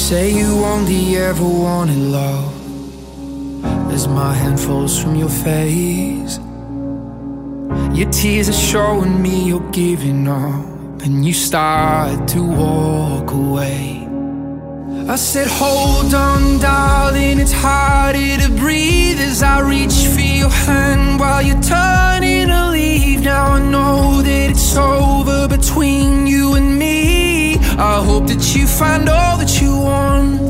say you only ever wanted love. As my hand falls from your face, your tears are showing me you're giving up, and you start to walk away. I said, hold on, darling, it's harder to breathe as I reach for your hand while you're turning to leave. Now I know that it's over between you and me. I hope that you find all that you want.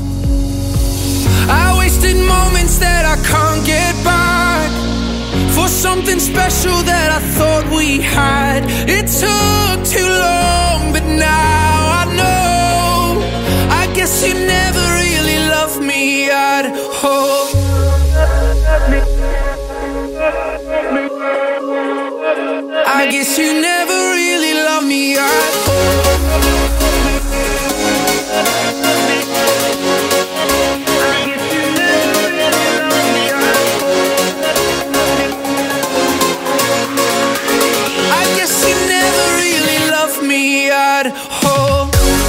I wasted moments that I can't get back for something special that I thought we had. It took too long, but now I know. I guess you never really loved me at all. I guess you never really loved me at all. I guess you never really loved me at all.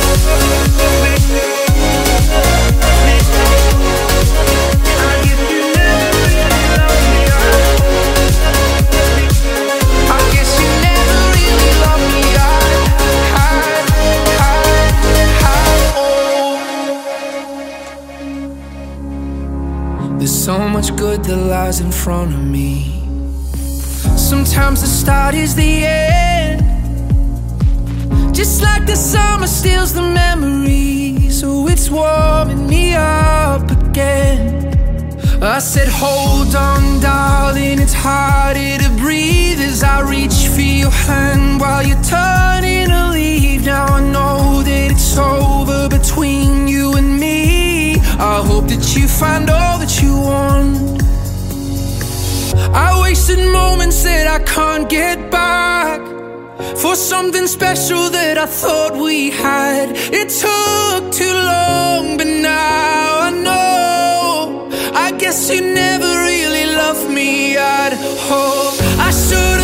There's so much good that lies in front of me. Sometimes the start is the end, just like the summer steals the memories. So it's warming me up again. I said, hold on, darling, it's harder to breathe as I reach for your hand while you're turning to leave. Now I know that it's over between you and me. I hope that you find all that you want. I wasted moments that I can't get back for something special that I thought we had. It took too long, but now I know. I guess you never really loved me at all. I should've